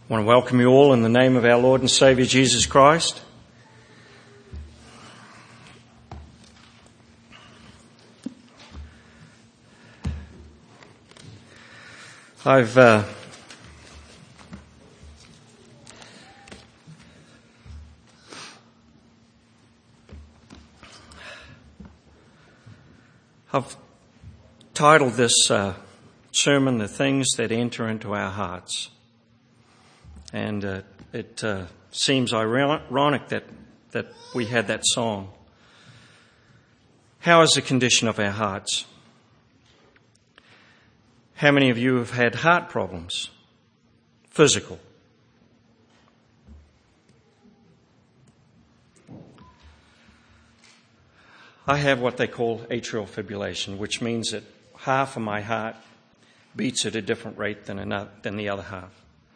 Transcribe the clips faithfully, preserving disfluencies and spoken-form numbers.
I want to welcome you all in the name of our Lord and Saviour Jesus Christ. I've uh, I've titled this uh, sermon, "The Things That Enter Into Our Hearts." And uh, it uh, seems ironic that, that we had that song. How is the condition of our hearts? How many of you have had heart problems? Physical. I have what they call atrial fibrillation, which means that half of my heart beats at a different rate than another, than the other half.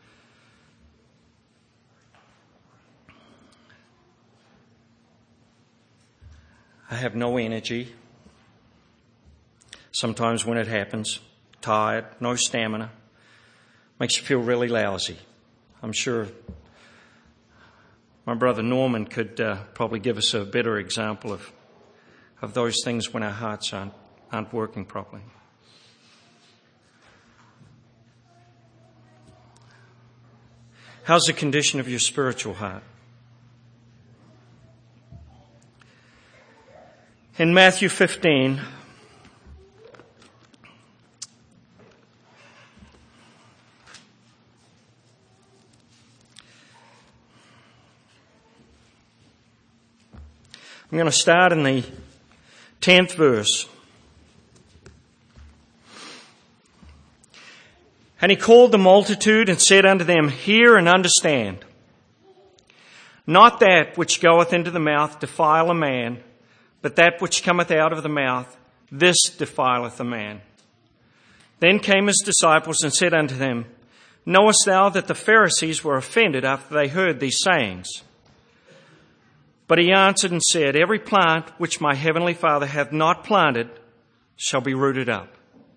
I have no energy. Sometimes when it happens, tired, no stamina, makes you feel really lousy. I'm sure my brother Norman could uh, probably give us a better example of of those things when our hearts aren't, aren't working properly. How's the condition of your spiritual heart? In Matthew fifteen, I'm going to start in the tenth verse. And he called the multitude and said unto them, Hear and understand. Not that which goeth into the mouth defile a man, but that which cometh out of the mouth, this defileth a man. Then came his disciples and said unto them, Knowest thou that the Pharisees were offended after they heard these sayings? But he answered and said, Every plant which my heavenly Father hath not planted shall be rooted up.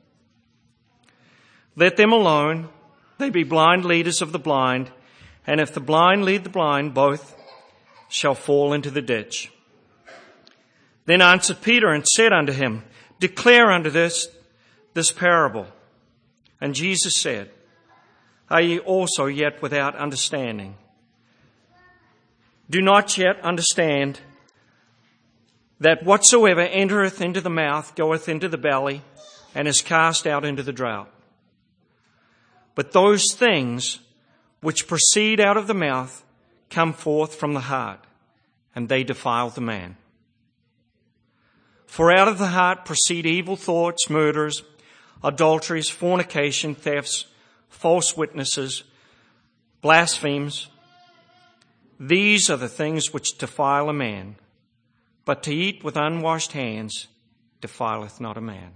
Let them alone, they be blind leaders of the blind, and if the blind lead the blind, both shall fall into the ditch. Then answered Peter and said unto him, Declare unto this, this parable. And Jesus said, Are ye also yet without understanding? Do not yet understand that whatsoever entereth into the mouth goeth into the belly, and is cast out into the drought. But those things which proceed out of the mouth come forth from the heart, and they defile the man. For out of the heart proceed evil thoughts, murders, adulteries, fornication, thefts, false witnesses, blasphemies. These are the things which defile a man, but to eat with unwashed hands defileth not a man.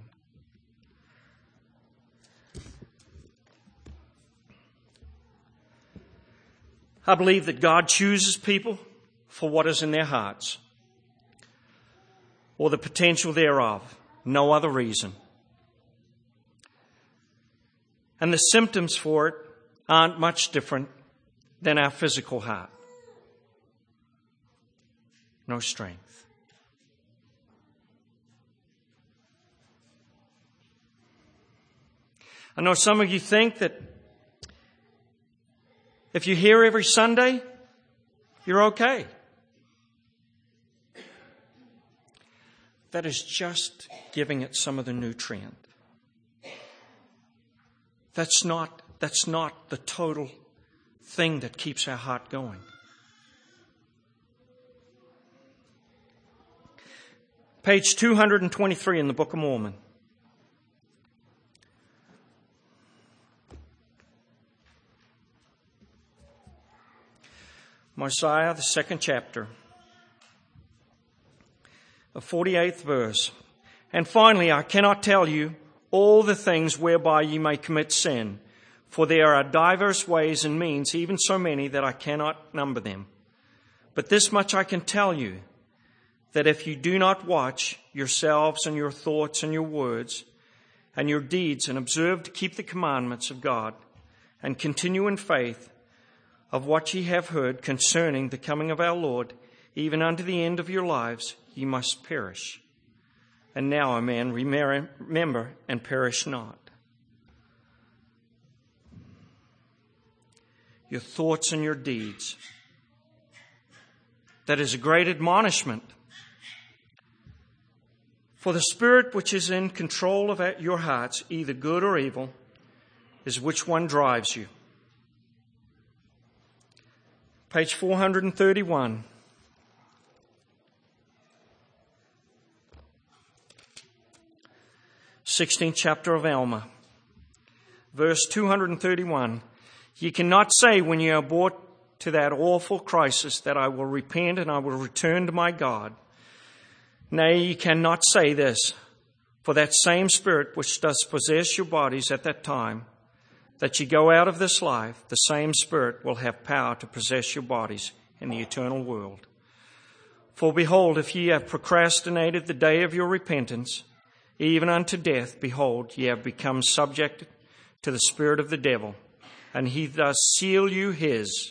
I believe that God chooses people for what is in their hearts, or the potential thereof, no other reason. And the symptoms for it aren't much different than our physical heart. No strength. I know some of you think that if you're here every Sunday, you're okay. That is just giving it some of the nutrient. That's not, that's not the total thing that keeps our heart going. Page two hundred twenty-three in the Book of Mormon. Mosiah, the second chapter, the forty-eighth verse. And finally, I cannot tell you all the things whereby ye may commit sin, for there are divers ways and means, even so many that I cannot number them. But this much I can tell you, that if you do not watch yourselves and your thoughts and your words and your deeds and observe to keep the commandments of God and continue in faith, of what ye have heard concerning the coming of our Lord, even unto the end of your lives, ye must perish. And now, O man, remember and perish not. Your thoughts and your deeds. That is a great admonishment. For the Spirit which is in control of your hearts, either good or evil, is which one drives you. Page four hundred thirty-one. sixteenth chapter of Alma. Verse two hundred thirty-one. Ye cannot say when ye are brought to that awful crisis that I will repent and I will return to my God. Nay, ye cannot say this, for that same Spirit which does possess your bodies at that time, that ye go out of this life, the same Spirit will have power to possess your bodies in the eternal world. For behold, if ye have procrastinated the day of your repentance, even unto death, behold, ye have become subject to the spirit of the devil, and he does seal you his.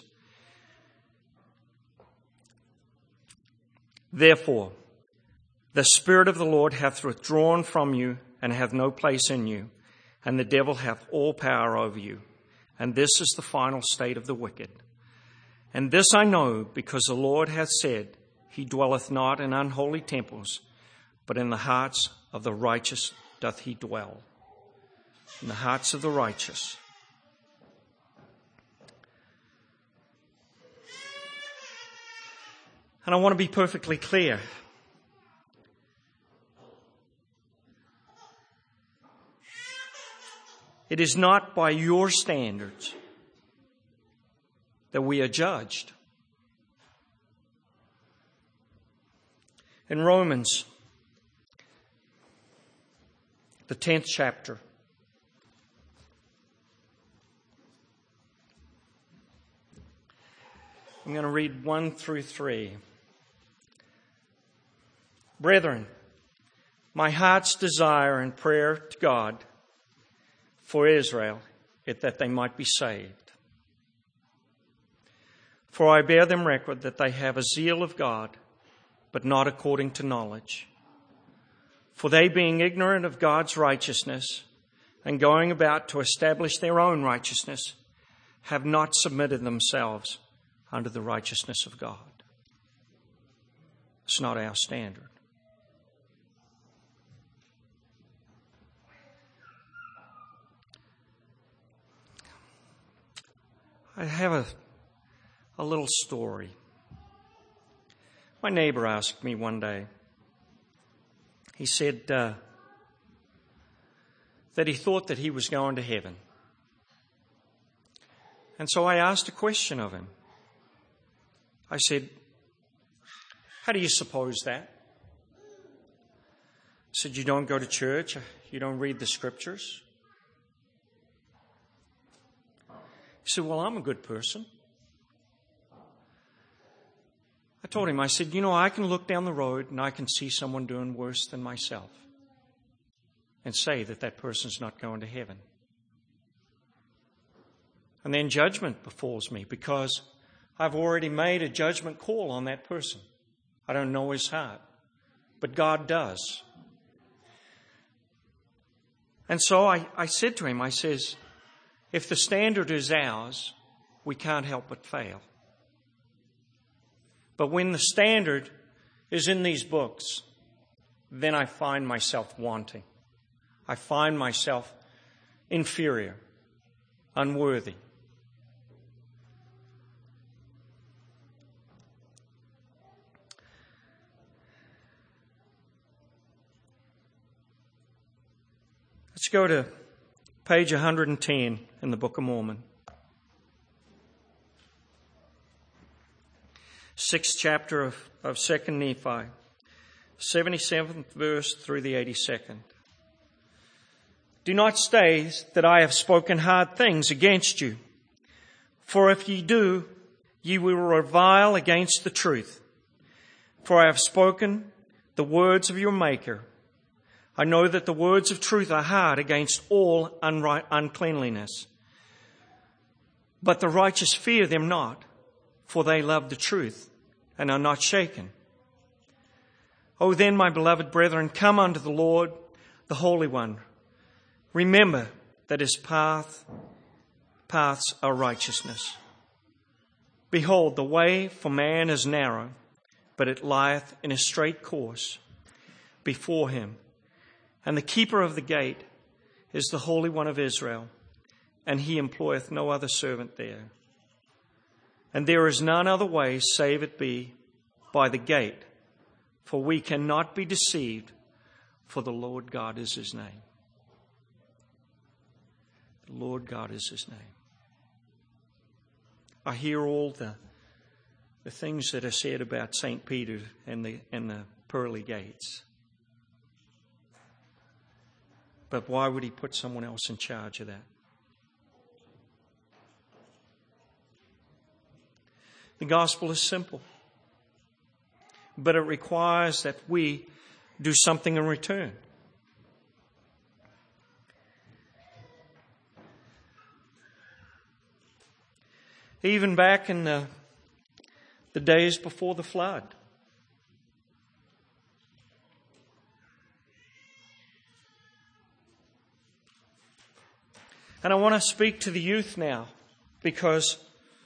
Therefore, the Spirit of the Lord hath withdrawn from you, and hath no place in you, and the devil hath all power over you. And this is the final state of the wicked. And this I know, because the Lord hath said, He dwelleth not in unholy temples, but in the hearts of the righteous doth he dwell. In the hearts of the righteous. And I want to be perfectly clear. It is not by your standards that we are judged. In Romans, the tenth chapter, I'm going to read one through three. Brethren, my heart's desire and prayer to God for Israel is that they might be saved. For I bear them record that they have a zeal of God, but not according to knowledge. For they, being ignorant of God's righteousness and going about to establish their own righteousness, have not submitted themselves unto the righteousness of God. It's not our standard. I have a, a little story. My neighbor asked me one day, he said uh, that he thought that he was going to heaven. And so I asked a question of him. I said, how do you suppose that? He said, you don't go to church, you don't read the scriptures. He said, well, I'm a good person. I told him, I said, you know, I can look down the road and I can see someone doing worse than myself and say that that person's not going to heaven. And then judgment befalls me because I've already made a judgment call on that person. I don't know his heart, but God does. And so I, I said to him, I says, if the standard is ours, we can't help but fail. But when the standard is in these books, then I find myself wanting. I find myself inferior, unworthy. Let's go to page one hundred ten in the Book of Mormon. Sixth chapter of, of Second Nephi, seventy-seventh verse through the eighty-second. Do not say that I have spoken hard things against you, for if ye do, ye will revile against the truth. For I have spoken the words of your Maker. I know that the words of truth are hard against all unright, uncleanliness. But the righteous fear them not, for they love the truth and are not shaken. O then, my beloved brethren, come unto the Lord, the Holy One. Remember that his path, paths are righteousness. Behold, the way for man is narrow, but it lieth in a straight course before him. And the keeper of the gate is the Holy One of Israel, and he employeth no other servant there. And there is none other way save it be by the gate, for we cannot be deceived, for the Lord God is his name. The Lord God is his name. I hear all the, the things that are said about Saint Peter and the, and the pearly gates. But why would he put someone else in charge of that? The gospel is simple, but it requires that we do something in return. Even back in the, the days before the flood, and I want to speak to the youth now, because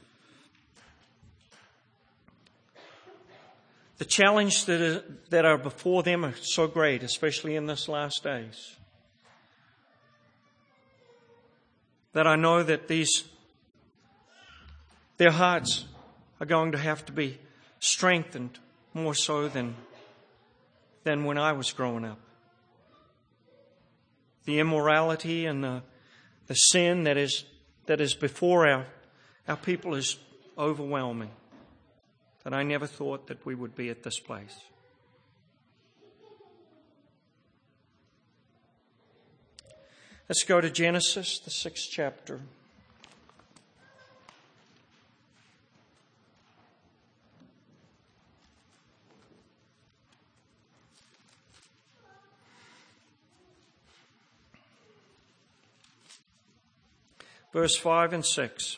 the challenge that are, that are before them are so great, especially in this last days, that I know that these, their hearts are going to have to be strengthened more so than, than when I was growing up. The immorality and the, the sin that is, that is before our, our people is overwhelming. That I never thought that we would be at this place. Let's go to Genesis, the sixth chapter. Verse five and six.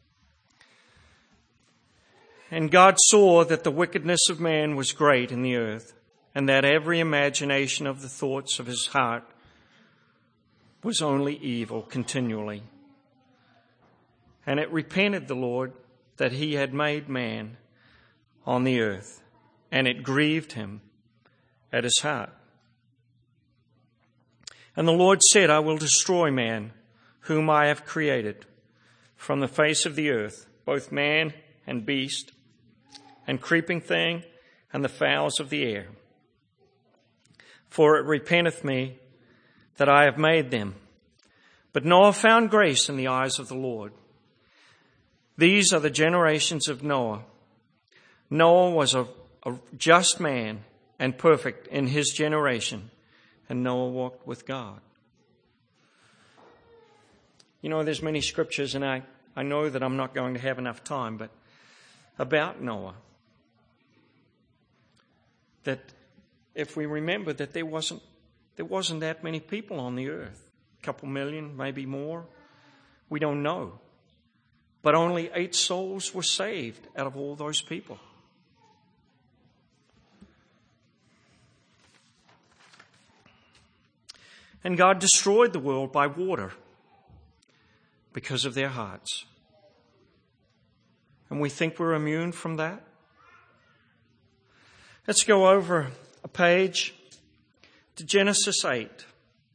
And God saw that the wickedness of man was great in the earth, and that every imagination of the thoughts of his heart was only evil continually. And it repented the Lord that he had made man on the earth, and it grieved him at his heart. And the Lord said, I will destroy man, whom I have created, from the face of the earth, both man and beast, and creeping thing, and the fowls of the air. For it repenteth me that I have made them. But Noah found grace in the eyes of the Lord. These are the generations of Noah. Noah was a, a just man and perfect in his generation, and Noah walked with God. You know, there's many scriptures, and I, I know that I'm not going to have enough time, but about Noah. That if we remember that there wasn't there wasn't that many people on the earth, a couple million, maybe more, we don't know. But only eight souls were saved out of all those people. And God destroyed the world by water because of their hearts. And we think we're immune from that? Let's go over a page to Genesis eight.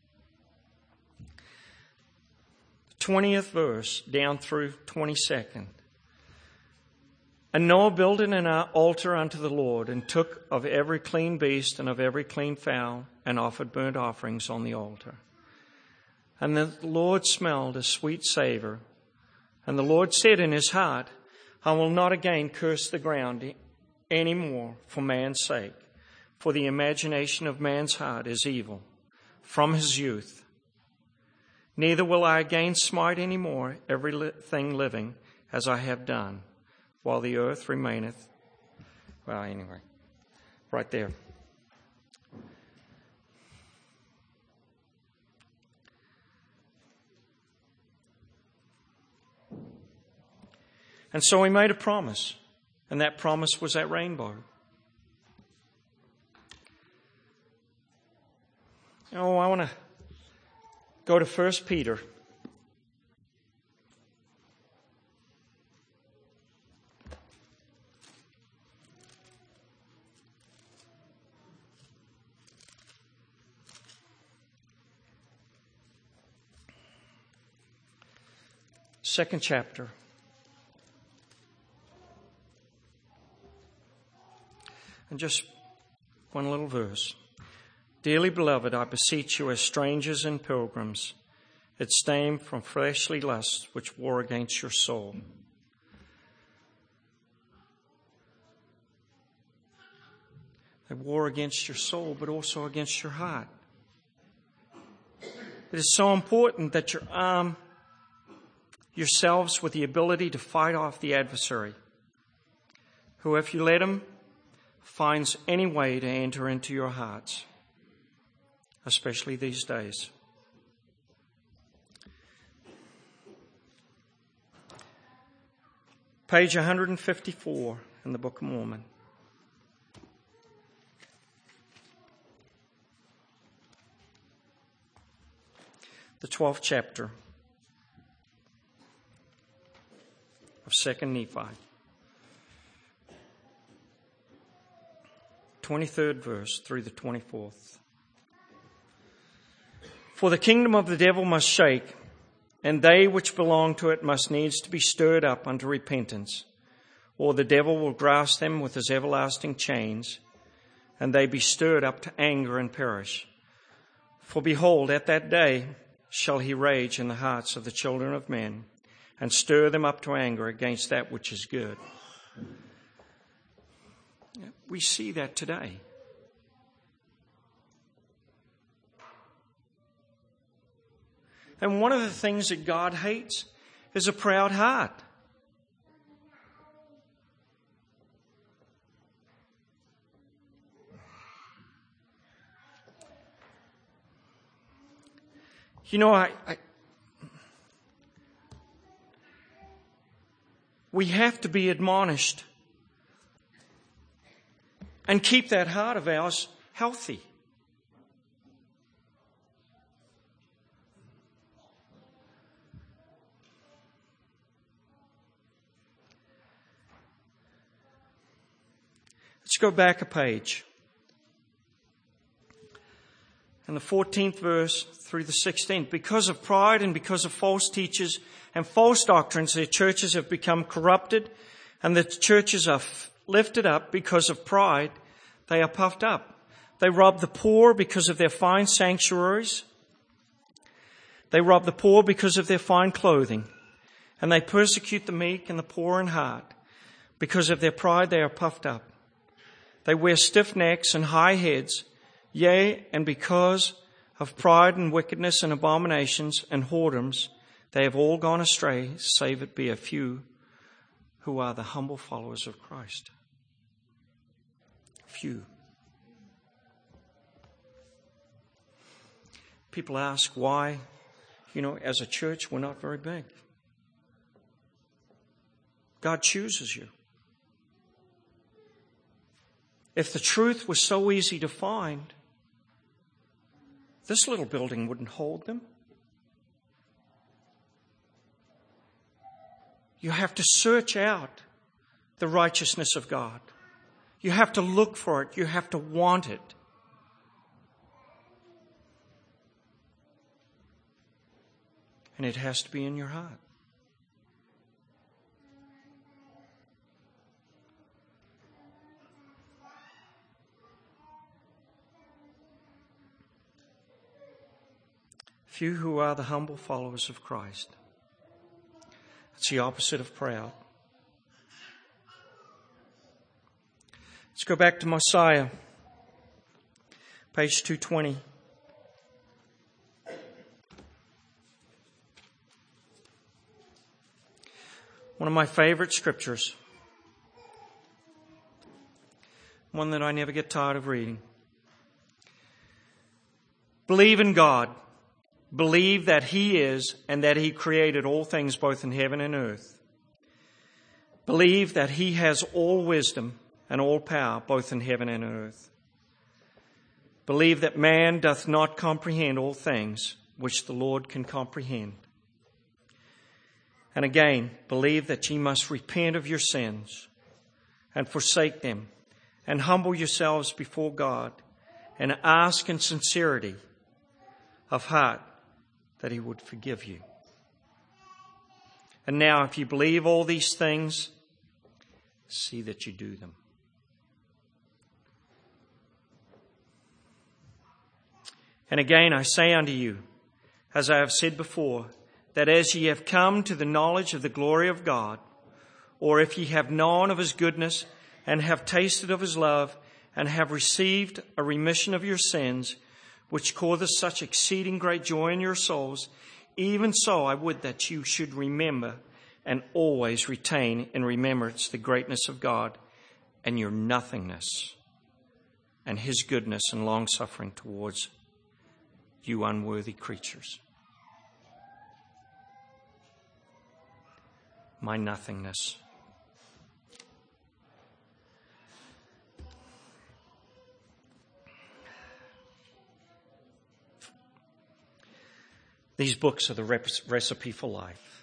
twentieth verse down through twenty-second. And Noah builded an altar unto the Lord, and took of every clean beast and of every clean fowl, and offered burnt offerings on the altar. And the Lord smelled a sweet savour. And the Lord said in his heart, I will not again curse the ground any more for man's sake, for the imagination of man's heart is evil from his youth. Neither will I again smite any more every thing living as I have done, while the earth remaineth. Well, anyway, right there. And so he made a promise, and that promise was that rainbow. Oh, I want to go to First Peter. Second chapter. And just one little verse. Dearly beloved, I beseech you as strangers and pilgrims, abstain from fleshly lusts which war against your soul. They war against your soul, but also against your heart. It is so important that you arm yourselves with the ability to fight off the adversary, who, if you let him, finds any way to enter into your hearts, especially these days. Page one fifty-four in the Book of Mormon. The twelfth chapter of Second Nephi. twenty-third verse through the twenty-fourth. For the kingdom of the devil must shake, and they which belong to it must needs to be stirred up unto repentance, or the devil will grasp them with his everlasting chains, and they be stirred up to anger and perish. For behold, at that day shall he rage in the hearts of the children of men, and stir them up to anger against that which is good. We see that today. And one of the things that God hates is a proud heart. You know, I, I we have to be admonished and keep that heart of ours healthy. Let's go back a page. In the fourteenth verse through the sixteenth, because of pride and because of false teachers and false doctrines, their churches have become corrupted, and the churches are lifted up because of pride. They are puffed up. They rob the poor because of their fine sanctuaries. They rob the poor because of their fine clothing. And they persecute the meek and the poor in heart. Because of their pride they are puffed up. They wear stiff necks and high heads. Yea, and because of pride and wickedness and abominations and whoredoms, they have all gone astray, save it be a few who are the humble followers of Christ. Few. People ask why, you know, as a church, we're not very big. God chooses you. If the truth was so easy to find, this little building wouldn't hold them. You have to search out the righteousness of God. You have to look for it. You have to want it. And it has to be in your heart. Few who are the humble followers of Christ. It's the opposite of proud. Let's go back to Mosiah, page two twenty. One of my favorite scriptures. One that I never get tired of reading. Believe in God. Believe that He is and that He created all things both in heaven and earth. Believe that he has all wisdom and all power, both in heaven and on earth. Believe that man doth not comprehend all things which the Lord can comprehend. And again, believe that ye must repent of your sins and forsake them, and humble yourselves before God, and ask in sincerity of heart that he would forgive you. And now, if you believe all these things, see that you do them. And again I say unto you, as I have said before, that as ye have come to the knowledge of the glory of God, or if ye have known of his goodness, and have tasted of his love, and have received a remission of your sins, which causeth such exceeding great joy in your souls, even so I would that you should remember and always retain in remembrance the greatness of God and your nothingness, and his goodness and long-suffering towards you unworthy creatures. My nothingness. These books are the recipe for life.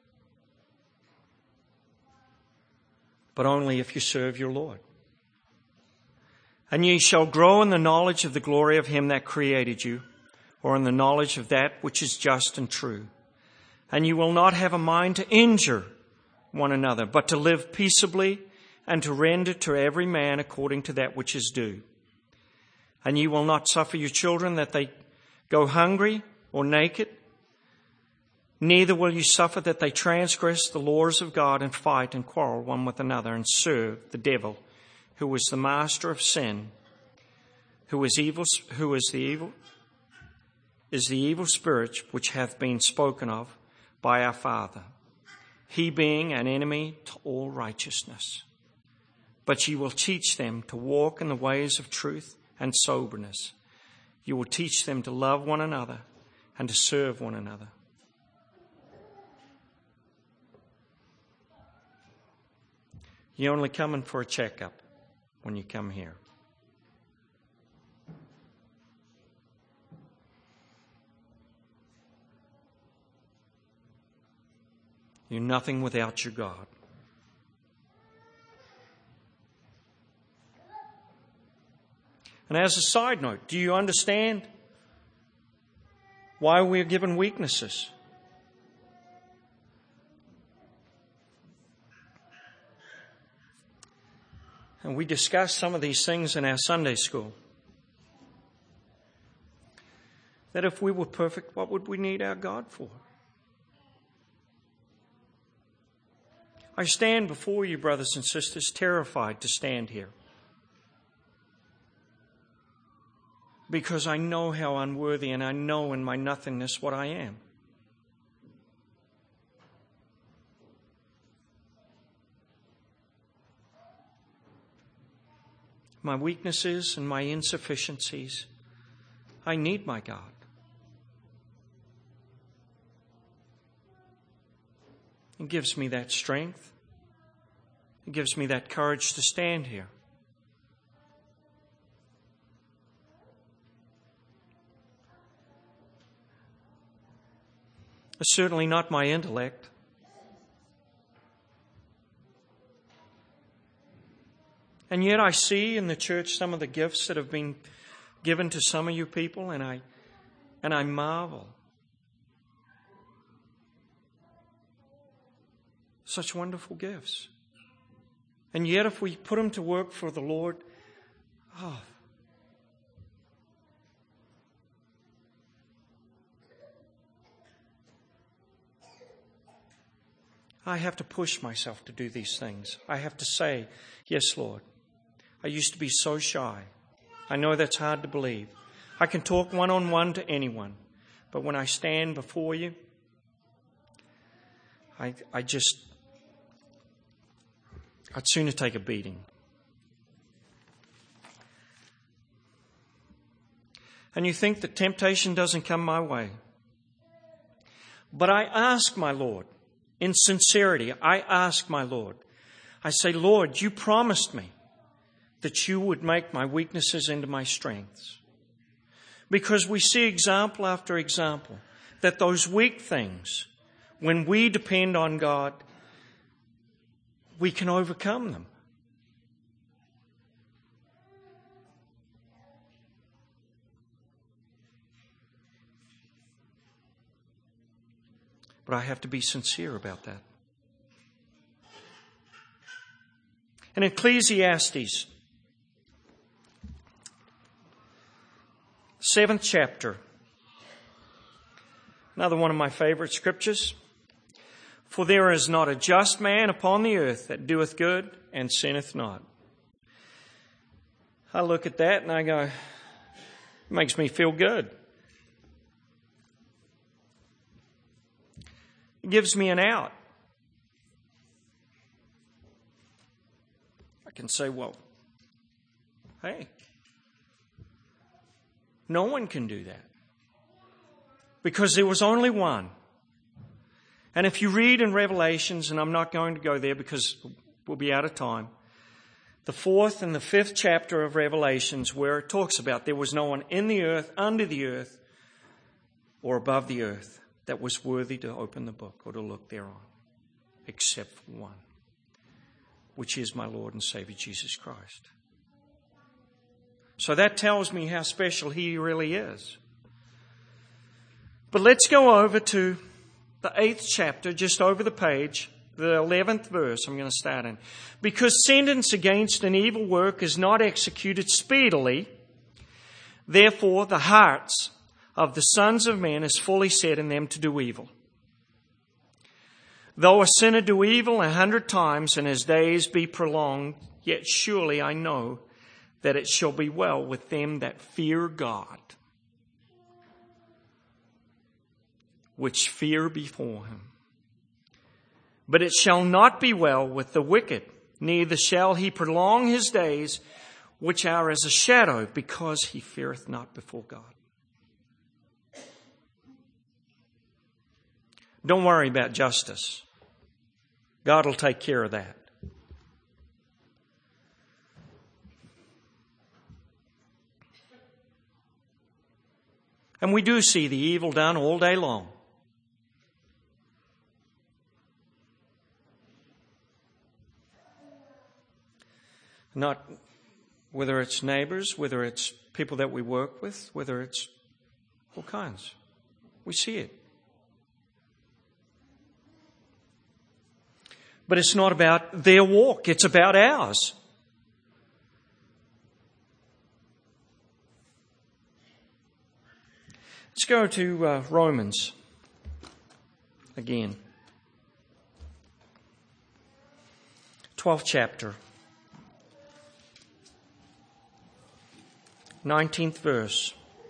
But only if you serve your Lord. And ye shall grow in the knowledge of the glory of him that created you, or in the knowledge of that which is just and true. And you will not have a mind to injure one another, but to live peaceably, and to render to every man according to that which is due. And ye will not suffer your children that they go hungry or naked, neither will you suffer that they transgress the laws of God and fight and quarrel one with another and serve the devil, who is the master of sin, who is evil, who is the evil, is the evil spirit which hath been spoken of by our father, he being an enemy to all righteousness. But ye will teach them to walk in the ways of truth and soberness. You will teach them to love one another and to serve one another. You're only coming for a checkup when you come here. You're nothing without your God. And as a side note, do you understand why we are given weaknesses? And we discussed some of these things in our Sunday school. That if we were perfect, what would we need our God for? I stand before you, brothers and sisters, terrified to stand here. Because I know how unworthy, and I know in my nothingness what I am. My weaknesses and my insufficiencies, I need my God. It gives me that strength. It gives me that courage to stand here. It's certainly not my intellect. And yet I see in the church some of the gifts that have been given to some of you people, and I and I marvel. Such wonderful gifts. And yet if we put them to work for the Lord, oh, I have to push myself to do these things. I have to say, yes, Lord. I used to be so shy. I know that's hard to believe. I can talk one-on-one to anyone. But when I stand before you, I, I just, I'd sooner take a beating. And you think that temptation doesn't come my way. But I ask my Lord, in sincerity, I ask my Lord I say, Lord, you promised me that you would make my weaknesses into my strengths. Because we see example after example that those weak things, when we depend on God, we can overcome them. But I have to be sincere about that. In Ecclesiastes, seventh chapter, another one of my favorite scriptures. For there is not a just man upon the earth that doeth good and sinneth not. I look at that and I go, it makes me feel good. It gives me an out. I can say, well, hey, no one can do that. Because there was only one. And if you read in Revelations, and I'm not going to go there because we'll be out of time, the fourth and the fifth chapter of Revelations where it talks about there was no one in the earth, under the earth, or above the earth that was worthy to open the book or to look thereon, except for one, which is my Lord and Savior Jesus Christ. So that tells me how special He really is. But let's go over to the eighth chapter, just over the page, the eleventh verse I'm going to start in. Because sentence against an evil work is not executed speedily, therefore the hearts of the sons of men is fully set in them to do evil. Though a sinner do evil a hundred times and his days be prolonged, yet surely I know that it shall be well with them that fear God, which fear before Him. But it shall not be well with the wicked, neither shall he prolong his days, which are as a shadow, because he feareth not before God. Don't worry about justice. God will take care of that. And we do see the evil done all day long. Not whether it's neighbors, whether it's people that we work with, whether it's all kinds. We see it. But it's not about their walk, it's about ours. Let's go to uh, Romans again. twelfth chapter. nineteenth verse.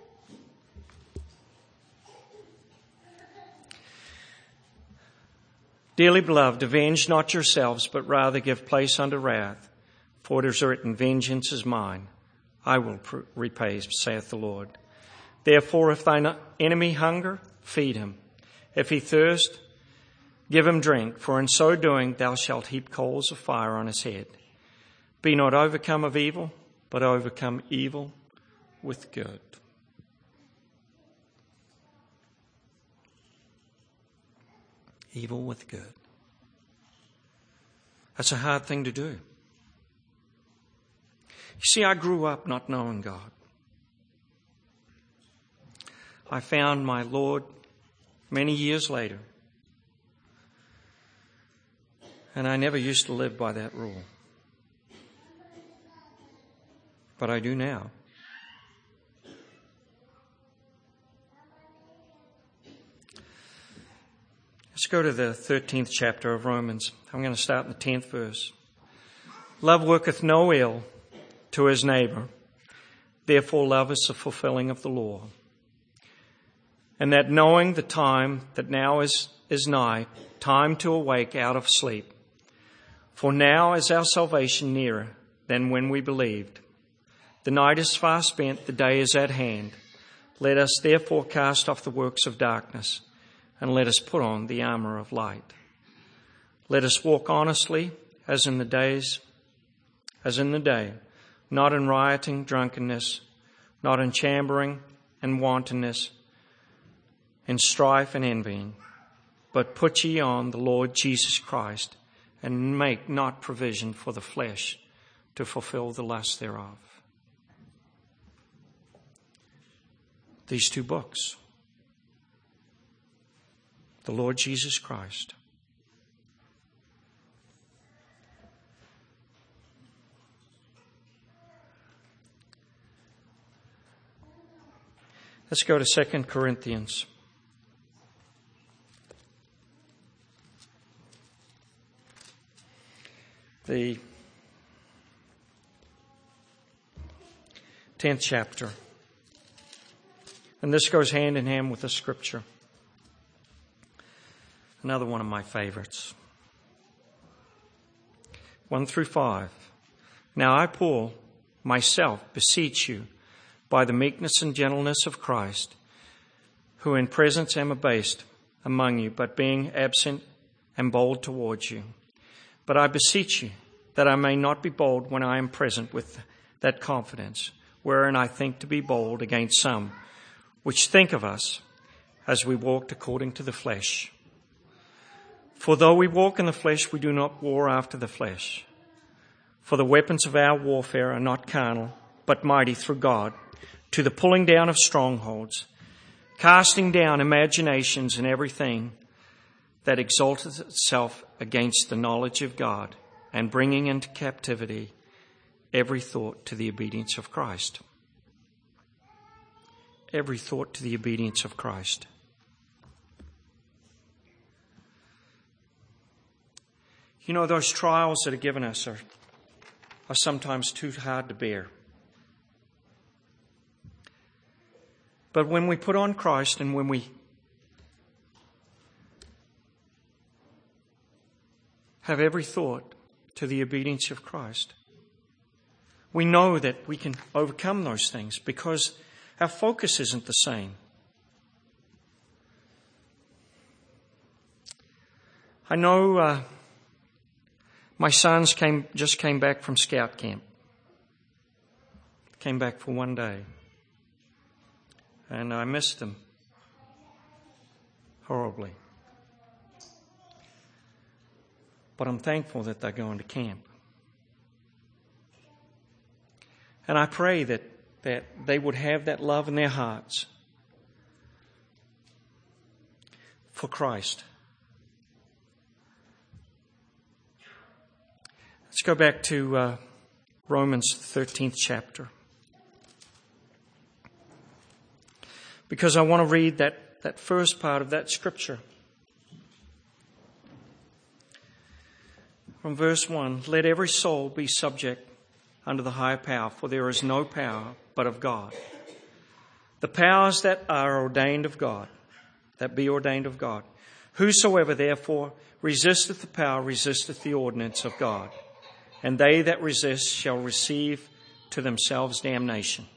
Dearly beloved, avenge not yourselves, but rather give place unto wrath. For it is written, vengeance is mine, I will repay, saith the Lord. Therefore, if thine enemy hunger, feed him. If he thirst, give him drink, for in so doing thou shalt heap coals of fire on his head. Be not overcome of evil, but overcome evil with good. Evil with good. That's a hard thing to do. You see, I grew up not knowing God. I found my Lord many years later. And I never used to live by that rule. But I do now. Let's go to the thirteenth chapter of Romans. I'm going to start in the tenth verse. Love worketh no ill to his neighbour. Therefore love is the fulfilling of the law. And that knowing the time that now is, is nigh, time to awake out of sleep. For now is our salvation nearer than when we believed. The night is far spent, the day is at hand. Let us therefore cast off the works of darkness, and let us put on the armour of light. Let us walk honestly as in the days, as in the day, not in rioting, drunkenness, not in chambering and wantonness, in strife and envying, but put ye on the Lord Jesus Christ, and make not provision for the flesh to fulfill the lust thereof. These two books, the Lord Jesus Christ. Let's go to Second Corinthians. The tenth chapter. And this goes hand in hand with the scripture. Another one of my favorites. One through five. Now I, Paul, myself beseech you, by the meekness and gentleness of Christ, who in presence am abased among you, but being absent am bold towards you. But I beseech you that I may not be bold when I am present with that confidence, wherein I think to be bold against some, which think of us as we walked according to the flesh. For though we walk in the flesh, we do not war after the flesh. For the weapons of our warfare are not carnal, but mighty through God, to the pulling down of strongholds, casting down imaginations and everything that exalteth itself against the knowledge of God, and bringing into captivity every thought to the obedience of Christ. Every thought to the obedience of Christ. You know, those trials that are given us are, are sometimes too hard to bear. But when we put on Christ and when we have every thought to the obedience of Christ, we know that we can overcome those things because our focus isn't the same. I know uh, my sons came just came back from scout camp. Came back for one day. And I missed them horribly. But I'm thankful that they're going to camp. And I pray that, that they would have that love in their hearts for Christ. Let's go back to uh, Romans thirteenth chapter. Because I want to read that, that first part of that scripture. From verse one, let every soul be subject unto the higher power, for there is no power but of God. The powers that are ordained of God, that be ordained of God. Whosoever therefore resisteth the power, resisteth the ordinance of God. And they that resist shall receive to themselves damnation.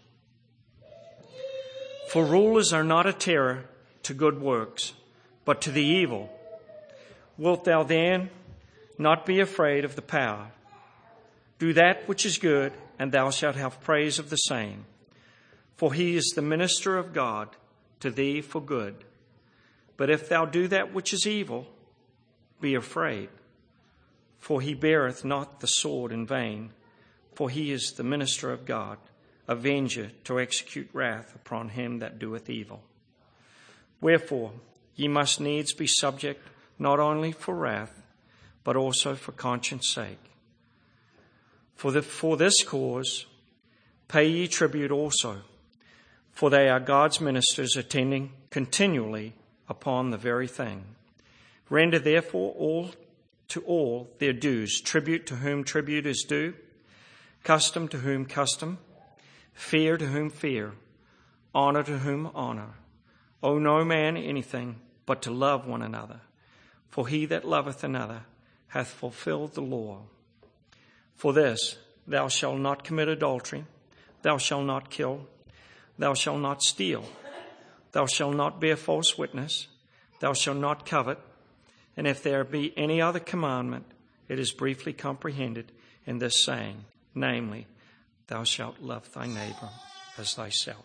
For rulers are not a terror to good works, but to the evil. Wilt thou then not be afraid of the power? Do that which is good, and thou shalt have praise of the same. For he is the minister of God to thee for good. But if thou do that which is evil, be afraid. For he beareth not the sword in vain, for he is the minister of God, avenger to execute wrath upon him that doeth evil. Wherefore ye must needs be subject, not only for wrath, but also for conscience sake. For, the, for this cause pay ye tribute also, for they are God's ministers attending continually upon the very thing. Render therefore all to all their dues, tribute to whom tribute is due, custom to whom custom, fear to whom fear, honour to whom honour. Owe no man anything but to love one another, for he that loveth another hath fulfilled the law. For this, thou shalt not commit adultery, thou shalt not kill, thou shalt not steal, thou shalt not bear false witness, thou shalt not covet, and if there be any other commandment, It is briefly comprehended in this saying, namely, thou shalt love thy neighbor as thyself.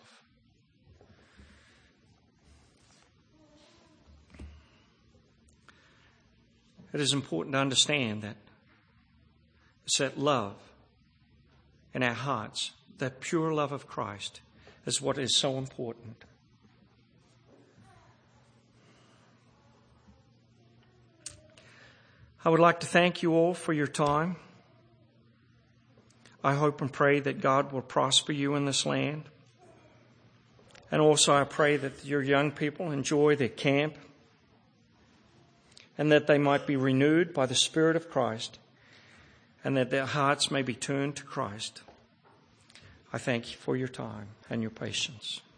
It is important to understand that it's that love in our hearts, that pure love of Christ, is what is so important. I would like to thank you all for your time. I hope and pray that God will prosper you in this land. And also I pray that your young people enjoy their camp and that they might be renewed by the Spirit of Christ and that their hearts may be turned to Christ. I thank you for your time and your patience.